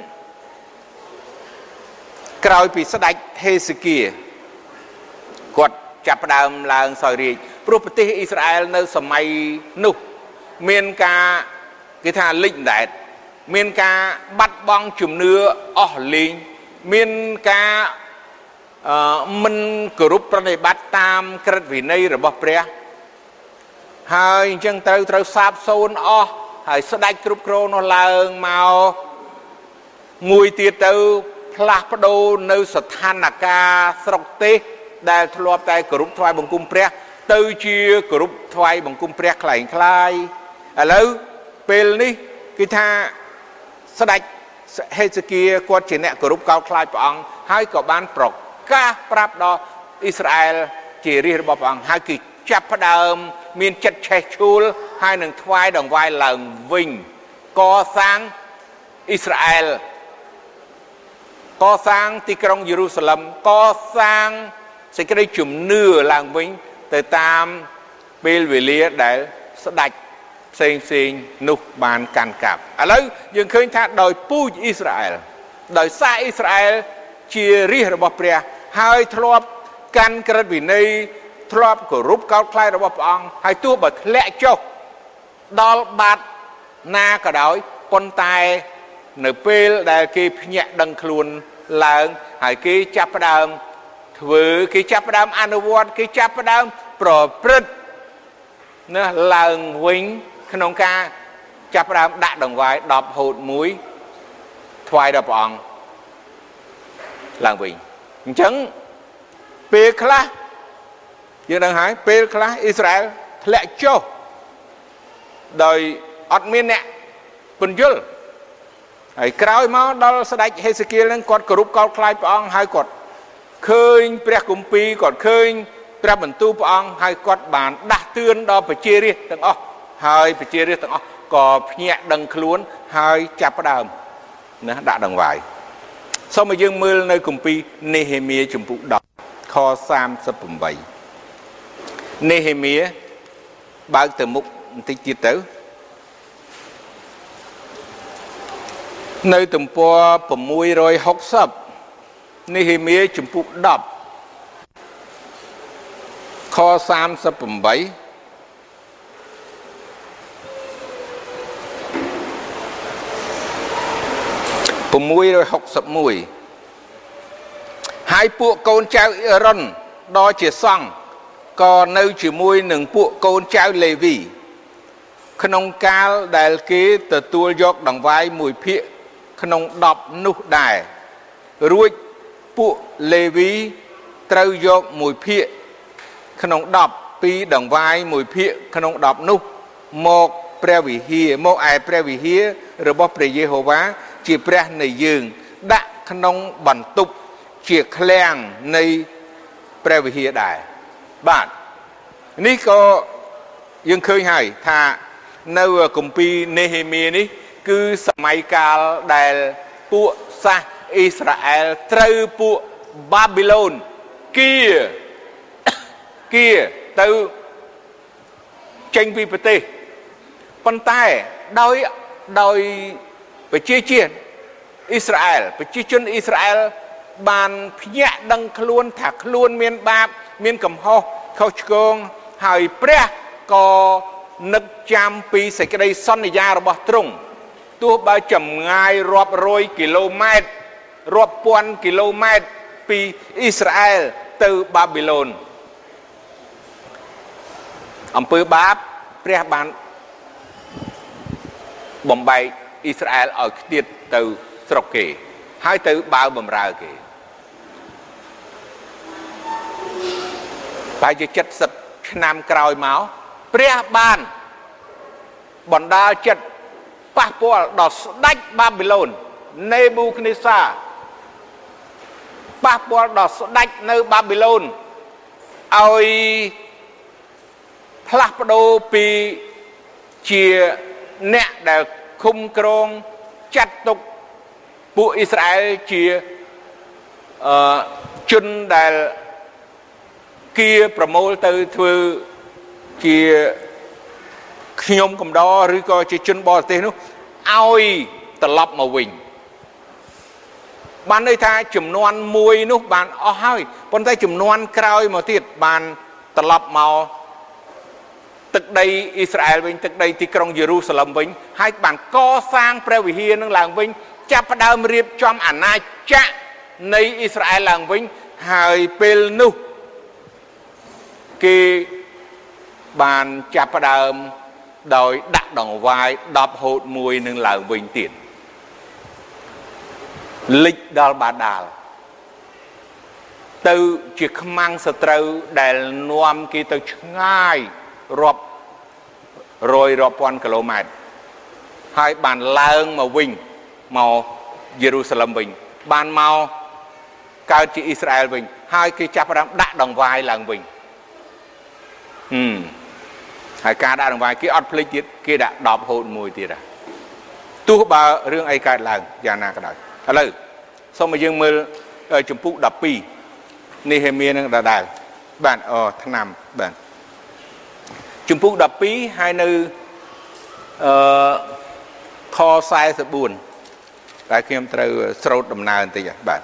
ក្រោយពីស្ដេចហេសេគៀគាត់ចាប់ផ្ដើមឡើងសោយរាជ្យព្រោះប្រទេសអ៊ីស្រាអែលនៅសម័យនោះមានការគេថាលិចដែតមានការបាត់បង់ជំនឿអស់លេងមានការមិនគោរពប្រតិបត្តិតាមក្រឹតវិន័យរបស់ព្រះហើយអញ្ចឹងត្រូវសាបសូន្យអស់ហើយស្ដេចគ្រប់គ្រងនោះឡើងមកមួយទៀតទៅផ្លាស់ប្ដូរនៅស្ថានភាពស្រុកទេសដែលធ្លាប់តែគោរពថ្វាយបង្គំព្រះទៅជាគោរពថ្វាយបង្គំព្រះคล้ายឥឡូវពេលនេះគឺថាស្ដេចហេសេគៀគាត់ជាអ្នកគោរពកោតខ្លាចព្រះអង្គហើយក៏បានប្រកាសប្រាប់ដល់អ៊ីស្រាអែលជារាជរបស់ព្រះអង្គហើយគឺចាប់ផ្ដើមមានចិត្តឆេះឆួលហើយនឹងថ្វាយដង្វាយឡើងវិញកសាងអ៊ីស្រាអែលកសាងទីក្រុងយេរូសាឡិមកសាងសេចក្តីជំនឿឡើងវិញទៅតាមពេលវេលាដែលស្ដេចផ្សេងនោះបានកាន់កាប់ឥឡូវយើងឃើញថាដោយពូជអ៊ីស្រាអែលដោយសារអ៊ីស្រាអែលជារាជរបស់ព្រះហើយធ្លាប់កាន់ក្រឹតវិន័យធ្លាប់គោរពកោតខ្លាចរបស់ព្រះអង្គហើយទោះបើធ្លាក់ចុះដល់បាត់ណាក៏ដោយប៉ុន្តែនៅពេលដែលគេភ្ញាក់ដឹងខ្លួនឡើងហើយគេចាប់ផ្ដើមធ្វើគេចាប់ផ្ដើមអនុវត្តគេចាប់ផ្ដើមប្រព្រឹត្តណាឡើងវិញក្នុងការចាប់ផ្ដើមដាក់ដង្វាយ10ហូត1ថ្វាយដល់ព្រះអង្គឡើងវិញអញ្ចឹងពេលខ្លះយើងដឹងហើយពេលខ្លះអ៊ីស្រាអែលធ្លាក់ចុះដោយអត់មានអ្នកពន្យល់ហើយក្រោយមកដល់ស្ដេចហេសេគៀលនឹងគាត់គោរពកោតខ្លាចព្រះអង្គហើយគាត់ឃើញព្រះគម្ពីរគាត់ឃើញព្រះបន្ទូលព្រះអង្គហើយគាត់បានដាស់តឿនដល់ប្រជារាស្ត្រទាំងអស់ហើយប្រជារាស្ត្រទាំងអស់ក៏ភ្ញាក់ដឹងខ្លួនហើយចាប់ផ្ដើមណាដាក់ដង្វាយសូមឲ្យយើងមើលនៅគម្ពីរនេហេមៀជំពូក10ខ38នេហេមៀបើកទៅមុខបន្តិចទៀតទៅនៅទំព័រ660នេហេមៀជំពូក10ខ38ហើយពួកកូនចៅអេរ៉ុនដ៏ជាសង្ឃក៏នៅជាមួយនឹងពួកកូនចៅលេវីក្នុងកាលដែលគេទទួលយកដង្វាយមួយភាគក្នុង10នោះដែររួចពួកលេវីត្រូវយកមួយភាគក្នុង10ពីដង្វាយមួយភាគក្នុង10នោះមកព្រះវិហារមកឯព្រះវិហាររបស់ព្រះយេហូវ៉ាជាព្រះនៃយើងដាក់ក្នុងបន្ទប់ជាឃ្លាំងនៃព្រះវិហារដែរបាទនេះក៏យើងឃើញហើយថានៅគម្ពីរនេហេមៀនេះគឺសម័យកាលដែលពួកសាសអ៊ីស្រាអែលត្រូវពួកបាប៊ីឡូនគៀទៅចេញពីប្រទេសប៉ុន្តែដោយប្រជាជាតិអ៊ីស្រាអែលប្រជាជនអ៊ីស្រាអែលបានភ្ញាក់ដឹងខ្លួនថាខ្លួនមានបាបមានកំហុសខុសឆ្គងហើយព្រះក៏នឹកចាំពីសេចក្តីសន្យារបស់ទ្រង់ទោះបើចម្ងាយរាប់រយគីឡូម៉ែត្ររាប់ពាន់គីឡូម៉ែត្រពីអ៊ីស្រាអែលទៅបាប៊ីឡូនអំពើបាបព្រះបានបំបែកអ៊ីស្រាអែលឲ្យខ្ទាតទៅស្រុកគេហើយទៅបើបំរើគេប្រហែលជា70ឆ្នាំក្រោយមកព្រះបានបណ្ដាលចិត្តប៉ះពាល់ដល់ស្ដេចបាប៊ីឡូននេប៊ូខនេសាប៉ះពាល់ដល់ស្ដេចនៅបាប៊ីឡូនឲ្យផ្លាស់ប្ដូរពីជាអ្នកដែលឃុំក្រងចាត់ទុកពួកអ៊ីស្រាអែលជាជនដែលគៀប្រមូលទៅធ្វើជាខ្ញុំកំដរឬក៏ជាជនបរទេសនោះឲ្យត្រឡប់មកវិញបានន័យថាចំនួនមួយនោះបានអស់ហើយប៉ុន្តែចំនួនក្រោយមកទៀតបានត្រឡប់មកទឹកដីអ៊ីស្រាអែលវិញទឹកដីទីក្រុងយេរូសាឡឹមវិញហើយបានកសាងព្រះវិហារនឹងឡើងវិញចាប់ផ្ដើមរៀបចំអាណាចក្រនៃអ៊ីស្រាអែលឡើងវិញហើយពេលនោះគេបានចាប់ផ្ដើមដោយដាក់ដង្វាយ10ហូត1នឹងឡើងវិញទៀតលិចដល់បាដាលទៅជាខ្មាំងសត្រូវដែលនាំគេទៅឆ្ងាយរាប់រយរាប់ពាន់គីឡូម៉ែត្រហើយបានឡើងមកវិញមកយេរូសាឡឹមវិញបានមកកើតជាអ៊ីស្រាអែលវិញហើយគេចាប់ផ្ដើមដាក់ដង្វាយឡើងវិញហើយការដាក់ដង្វាយគេអត់ភ្លេចទៀតគេដាក់10ហូត1ទៀតទោះបើរឿងអីកើតឡើងយ៉ាងណាក៏ដោយឥឡូវសូមឲ្យយើងមើលជំពូក12នេហេមៀនឹងដដែលបាទឆ្នាំបាទជំពូក12ហើយនៅខ44តែខ្ញុំត្រូវស្រោតដំណើរបន្តិចបាទ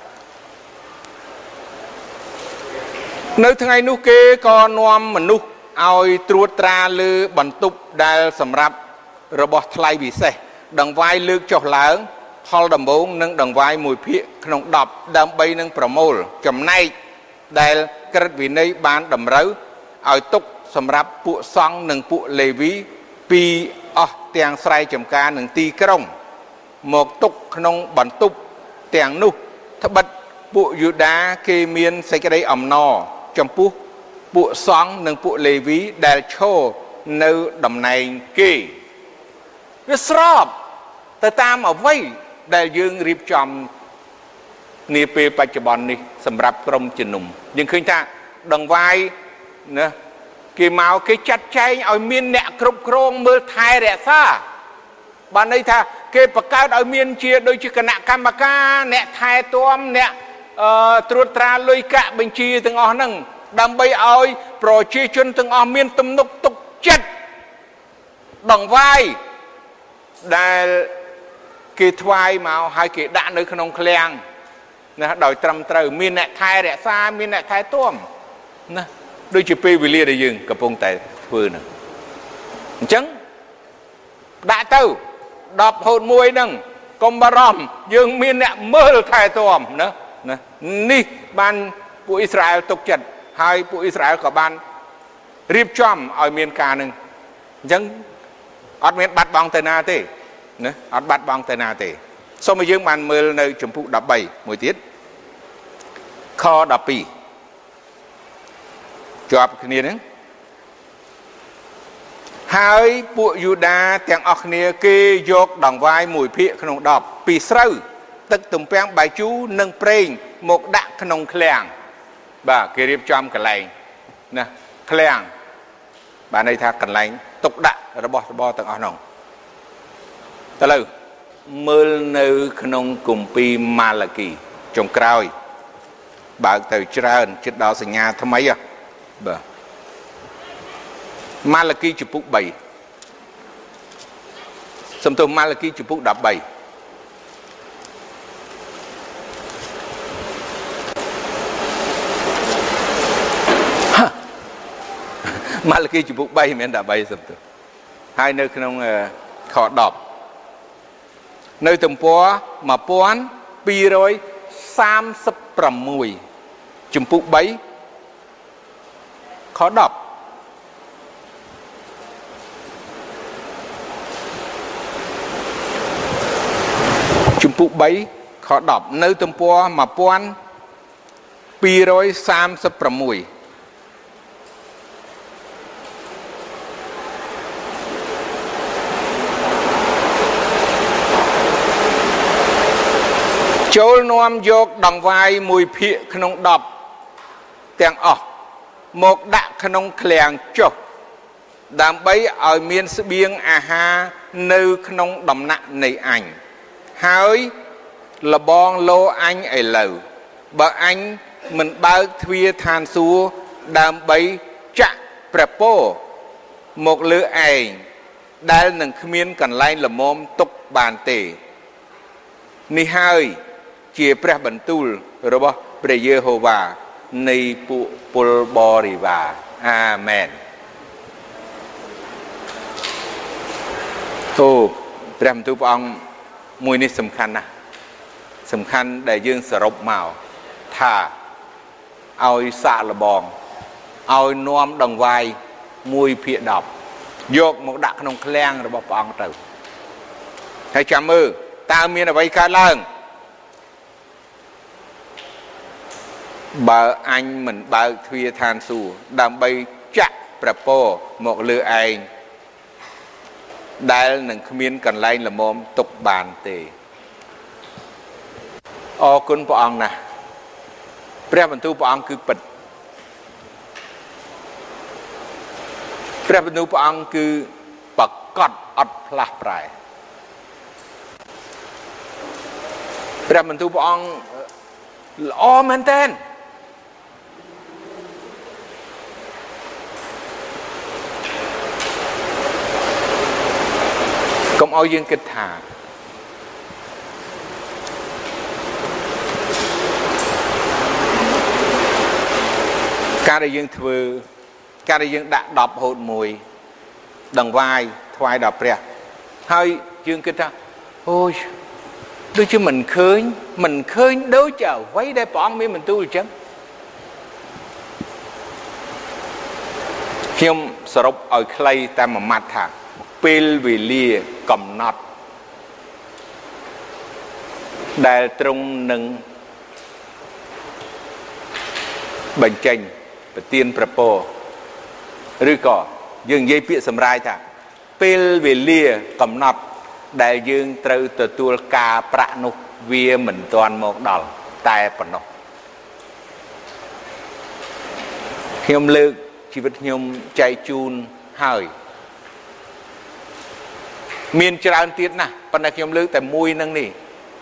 នៅថ្ងៃនោះគេក៏នាំមនុស្សឲ្យត្រួតត្រាលើបន្ទប់ដែលសម្រាប់របស់ថ្លៃពិសេសដង្វាយលើកចុះឡើងផលដំបូងនិងដង្វាយមួយភាគក្នុង10ដើម្បីនឹងប្រមូលចំណែកដែលក្រឹតវិន័យបានតម្រូវឲ្យទុកសម្រាប់ពួកសង្ឃនិងពួកលេវីពីអស់ទាំងស្រែចម្ការនិងទីក្រុងមកទុកក្នុងបន្ទប់ទាំងនោះត្បិតពួកយូដាគេមានសេចក្តីអំណរចំពោះពួកសង្ឃនិងពួកលេវីដែលឈរនៅតំណែងគេវាស្របទៅតាមអ្វីដែលយើងរៀបចំនាពេលបច្ចុប្បន្ននេះសម្រាប់ក្រុមជំនុំយើងឃើញថាដង្វាយណាគេមកគេចាត់ចែងឲ្យមានអ្នកគ្រប់គ្រងមើលថែរក្សាបានន័យថាគេបង្កើតឲ្យមានជាដូចជាគណៈកម្មការអ្នកថែទាំអ្នកត្រួតត្រាលុយកាក់បញ្ជីទាំងអស់ហ្នឹងដើម្បីឲ្យប្រជាជនទាំងអស់មានទំនុកទុកចិត្តដង្វាយដែលគេថ្វាយមកហើយគេដាក់នៅក្នុងឃ្លាំងណាដោយត្រឹមត្រូវមានអ្នកថែរក្សាមានអ្នកថែទាំណាដូចជាពេលវេលាដែលយើងកំពុងតែធ្វើហ្នឹងអញ្ចឹងដាក់ទៅ10ហូត1ហ្នឹងកុំបារម្ភយើងមានអ្នកមើលថែទាំណានេះបានពួកអ៊ីស្រាអែលទុកចិត្តហើយពួកអ៊ីស្រាអែលក៏បានរៀបចំឲ្យមានការនឹងអញ្ចឹងអត់មានបាត់បង់ទៅណាទេណាអត់បាត់បង់ទៅណាទេសូមឲ្យយើងបានមើលនៅជំពូក13មួយទៀតខ12ជាប់គ្នាហ្នឹងហើយពួកយូដាទាំងអស់គ្នាគេយកដង្វាយមួយភាគក្នុង10ពីស្រូវទឹកទំពាំងបាយជូរនិងប្រេងមកដាក់ក្នុងឃ្លាំងបាទគេរៀបចំកន្លែងណាឃ្លាំងបាទន័យថាកន្លែងទុកដាក់របស់របរទាំងអស់នោះទៅលើមើលនៅក្នុងគម្ពីរម៉ាឡាគីចុងក្រោយបើកទៅច្រើនជិតដល់សញ្ញាថ្មីបាទម៉ាឡាគីជំពូក3សំទោសម៉ាឡាគីជំពូក13ម៉ាឡាគីជំពូក3មិនមែន13សំទោសហើយនៅក្នុងខ10នៅទំព័រ1236ជំពូក3ខ10ជំពូក3ខ10នៅទំព័រ1236ចូលនាំយកដង្វាយមួយភាគក្នុង10ទាំងអស់មកដាក់ក្នុងឃ្លាំងចុះដើម្បីឲ្យមានស្បៀងអាហារនៅក្នុងដំណាក់នៃអញហើយលបងលោអញឥឡូវបើអញមិនបើកទ្វារឋានសួគ៌ដើម្បីចាក់ព្រះពរមកលើឯងដែលនឹងគ្មានកន្លែងល្មមទុកបានទេនេះហើយជាព្រះបន្ទូលរបស់ព្រះយេហូវ៉ានៃពួកពលបរិវារអាមែនព្រះបន្ទូលព្រះអង្គមួយនេះសំខាន់ណាស់សំខាន់ដែលយើងសរុបមកថាឲ្យសាកល្បងឲ្យនាំដង្វាយ1ភាគ10យកមកដាក់ក្នុងឃ្លាំងរបស់ព្រះអង្គទៅហើយចាំមើលតើមានអ្វីកើតឡើងបើអញមិនបើកទ្វារឋានសួគ៌ដើម្បីចាក់ព្រះពរមកលើឯងដែលនឹងគ្មានកន្លែងល្មមទុកបានទេអរគុណព្រះអង្គណាស់ព្រះបន្ទូលព្រះអង្គគឺពិតព្រះបន្ទូលព្រះអង្គគឺប្រកបអត់ផ្លាស់ប្រែព្រះបន្ទូលព្រះអង្គល្អមែនទែនកុំឲ្យយើងគិតថាការដែលយើងធ្វើការដែលយើងដាក់10ហូត1ដង្វាយថ្វាយដល់ព្រះហើយយើងគិតថាអូយដូចជាមិនឃើញដូចជាអ្វីដែលព្រះអង្គមានបន្ទូលអញ្ចឹងខ្ញុំសរុបឲ្យខ្លីតែមួយម៉ាត់ថាពេលវេលាកំណត់ដែលទ្រង់នឹងបញ្ចេញប្រទានព្រះពរឬក៏យើងនិយាយពាក្យសម្រាយថាពេលវេលាកំណត់ដែលយើងត្រូវទទួលការប្រាក់នោះវាមិនទាន់មកដល់តែប៉ុណ្ណោះខ្ញុំលើកជីវិតខ្ញុំចែកជូនហើយមានច្រើនទៀតណាស់ប៉ុន្តែខ្ញុំលើកតែមួយនឹងនេះ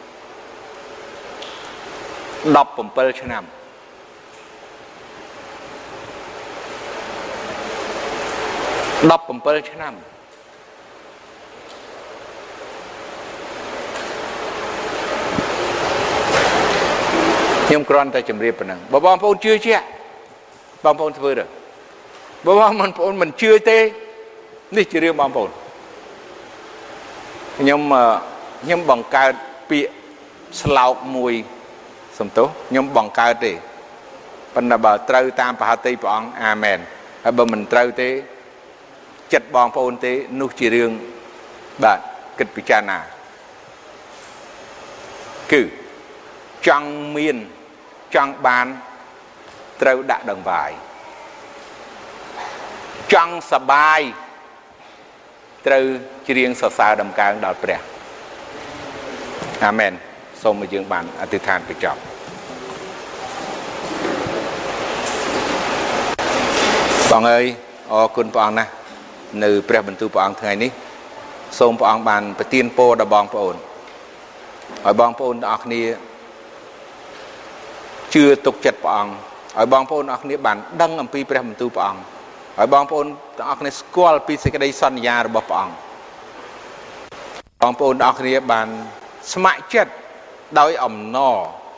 17ឆ្នាំ17ឆ្នាំខ្ញុំគ្រាន់តែជម្រាបប៉ុណ្ណឹងបើបងប្អូនជឿជាក់បងប្អូនធ្វើទៅបើបងប្អូនមិនជឿទេនេះជារឿងបងប្អូនខ្ញុំបង្កើតពាក្យស្លោកមួយសំទោសខ្ញុំបង្កើតទេប៉ុន្តែបើត្រូវតាមប្រហតិព្រះអង្គអាមែនហើយបើមិនត្រូវទេចិត្តបងប្អូនទេនោះជារឿងបាទគិតពិចារណាគឺចង់មានចង់បានត្រូវដាក់ដង្វាយចង់សបាយត្រូវច្រៀងសរសើរដំកើងដល់ព្រះអាមែនសូមឲ្យយើងបានអធិដ្ឋានបញ្ចប់បងអើយអរគុណព្រះអង្គណាស់នៅព្រះបន្ទូលព្រះអង្គថ្ងៃនេះសូមព្រះអង្គបានប្រទានពរដល់បងប្អូនឲ្យបងប្អូនទាំងអស់គ្នាជឿទុកចិត្តព្រះអង្គឲ្យបងប្អូនទាំងអស់គ្នាបានដឹងអំពីព្រះបន្ទូលព្រះអង្គឲ្យបងប្អូនទាំងអស់គ្នាស្គាល់ពីសេចក្តីសន្យារបស់ព្រះអង្គបងប្អូនទាំងអស់គ្នាបានស្ម័គ្រចិត្តដោយអំណរ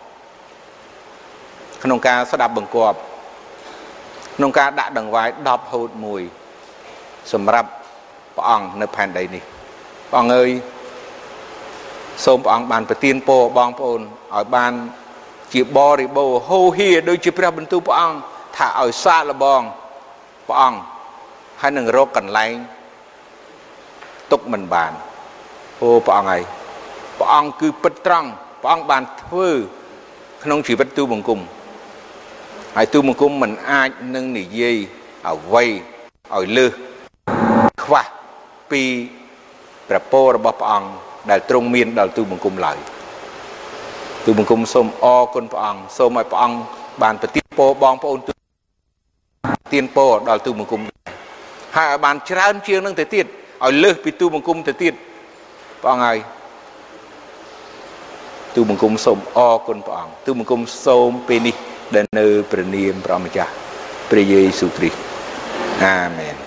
ក្នុងការស្ដាប់បង្គាប់ក្នុងការដាក់ដង្វាយ10ហូត1សម្រាប់ព្រះអង្គនៅផែនដីនេះព្រះអង្គអើយសូមព្រះអង្គបានប្រទានពរបងប្អូនឲ្យបានជាបរិបូរណ៍ហូរហៀដូចជាព្រះបន្ទូលព្រះអង្គថាឲ្យសាកល្បងព្រះអង្គហើយនឹងរកកន្លែងទុកមិនបានអូព្រះអង្គហើយព្រះអង្គគឺពិតត្រង់ព្រះអង្គបានធ្វើក្នុងជីវិតទូបង្គំហើយទូបង្គំមិនអាចនឹងនិយាយអ្វីឲ្យលើសខ្វះពីព្រះពររបស់ព្រះអង្គដែលទ្រង់មានដល់ទូបង្គំឡើយទូបង្គំសូមអរគុណព្រះអង្គសូមឲ្យព្រះអង្គបានប្រទានពរបងប្អូនទានពរដល់ទូបង្គំហើយឲ្យបានច្រើនជាងនឹងទៅទៀតឲ្យលើសពីទូបង្គំទៅទៀតព្រះអង្គហើយទូបង្គំសូមអរគុណព្រះអង្គទូបង្គំសូមពេលនេះដែលនៅព្រះនាមព្រះម្ចាស់ព្រះយេស៊ូវគ្រីស្ទអាមែន